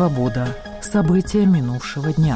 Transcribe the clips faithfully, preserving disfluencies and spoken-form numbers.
«Свобода». События минувшего дня.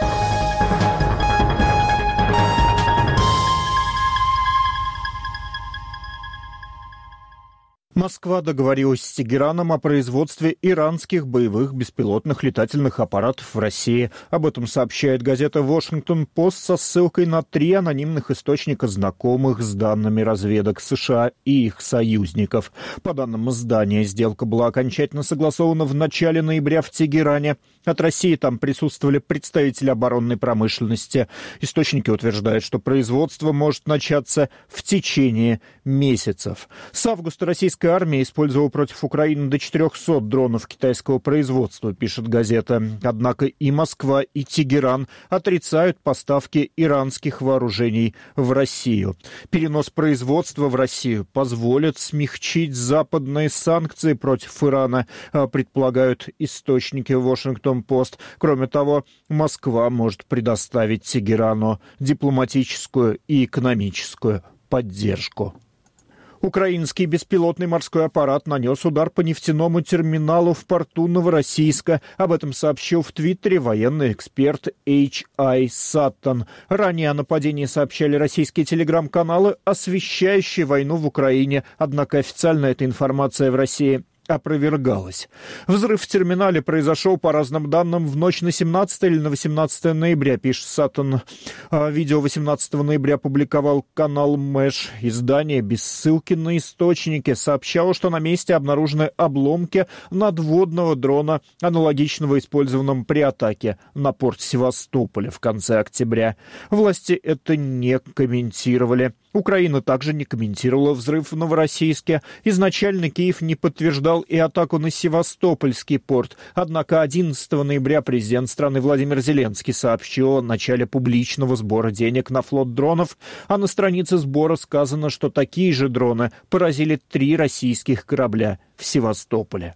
Москва договорилась с Тегераном о производстве иранских боевых беспилотных летательных аппаратов в России. Об этом сообщает газета «Вашингтон-Пост» со ссылкой на три анонимных источника, знакомых с данными разведок США и их союзников. По данным издания, сделка была окончательно согласована в начале ноября в Тегеране. От России там присутствовали представители оборонной промышленности. Источники утверждают, что производство может начаться в течение месяцев. С августа российская армия использовала против Украины до четырехсот дронов китайского производства, пишет газета. Однако и Москва, и Тегеран отрицают поставки иранских вооружений в Россию. Перенос производства в Россию позволит смягчить западные санкции против Ирана, предполагают источники «Вашингтон-Пост». Кроме того, Москва может предоставить Тегерану дипломатическую и экономическую поддержку. Украинский беспилотный морской аппарат нанес удар по нефтяному терминалу в порту Новороссийска. Об этом сообщил в Твиттере военный эксперт эйч ай Саттон. Ранее о нападении сообщали российские телеграм-каналы, освещающие войну в Украине. Однако официально эта информация в России опровергалась. Взрыв в терминале произошел, по разным данным, в ночь на семнадцатое или на восемнадцатое ноября, пишет Саттон. Видео восемнадцатого ноября публиковал канал Мэш. Издание без ссылки на источники сообщало, что на месте обнаружены обломки надводного дрона, аналогичного использованному при атаке на порт Севастополя в конце октября. Власти это не комментировали. Украина также не комментировала взрыв в Новороссийске. Изначально Киев не подтверждал и атаку на Севастопольский порт. Однако одиннадцатого ноября президент страны Владимир Зеленский сообщил о начале публичного сбора денег на флот дронов, а на странице сбора сказано, что такие же дроны поразили три российских корабля в Севастополе.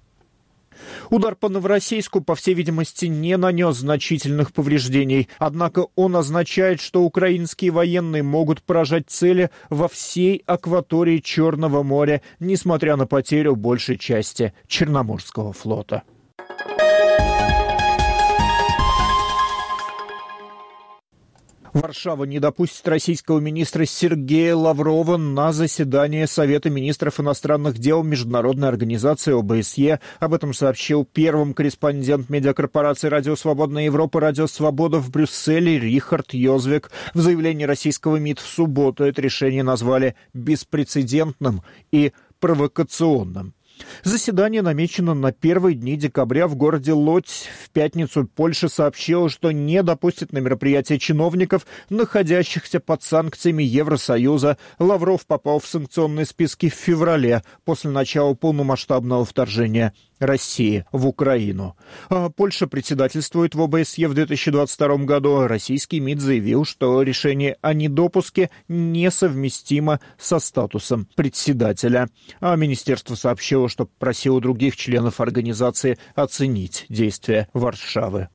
Удар по Новороссийску, по всей видимости, не нанес значительных повреждений. Однако он означает, что украинские военные могут поражать цели во всей акватории Черного моря, несмотря на потерю большей части Черноморского флота. Варшава не допустит российского министра Сергея Лаврова на заседание Совета министров иностранных дел Международной организации о бэ эс е. Об этом сообщил первым корреспондент медиакорпорации «Радио Свободная Европа» «Радио Свобода» в Брюсселе Рихард Йозвек. В заявлении российского МИД в субботу это решение назвали беспрецедентным и провокационным. Заседание намечено на первые дни декабря в городе Лодзь. В пятницу Польша сообщила, что не допустит на мероприятие чиновников, находящихся под санкциями Евросоюза. Лавров попал в санкционные списки в феврале, после начала полномасштабного вторжения России в Украину. А Польша председательствует в о бэ эс е в две тысячи двадцать втором году. Российский МИД заявил, что решение о недопуске несовместимо со статусом председателя. А министерство сообщило, что просило других членов организации оценить действия Варшавы.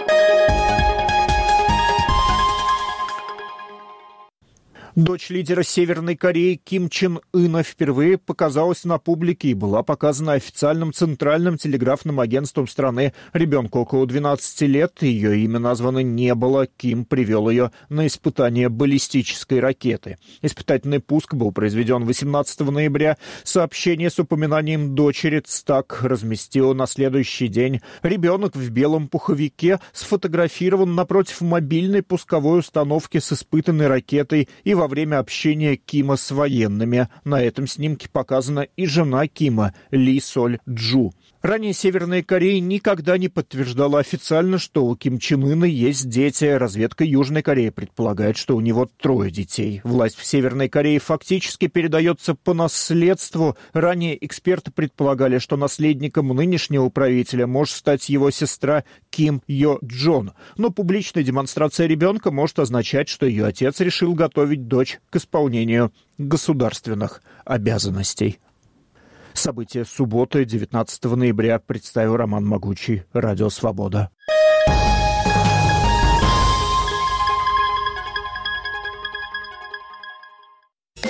Дочь лидера Северной Кореи Ким Чен Ына впервые показалась на публике и была показана официальным центральным телеграфным агентством страны. Ребенку около двенадцати лет, ее имя названо не было. Ким привел ее на испытание баллистической ракеты. Испытательный пуск был произведен восемнадцатого ноября. Сообщение с упоминанием дочери Цтак разместило на следующий день. Ребенок в белом пуховике сфотографирован напротив мобильной пусковой установки с испытанной ракетой и во время общения Кима с военными. На этом снимке показана и жена Кима, Ли Соль Джу. Ранее Северная Корея никогда не подтверждала официально, что у Ким Чен Ына есть дети. Разведка Южной Кореи предполагает, что у него трое детей. Власть в Северной Корее фактически передается по наследству. Ранее эксперты предполагали, что наследником нынешнего правителя может стать его сестра Ким Йо Джон. Но публичная демонстрация ребенка может означать, что ее отец решил готовить дочь к исполнению государственных обязанностей. События субботы, девятнадцатого ноября, представил Роман Могучий, Радио Свобода.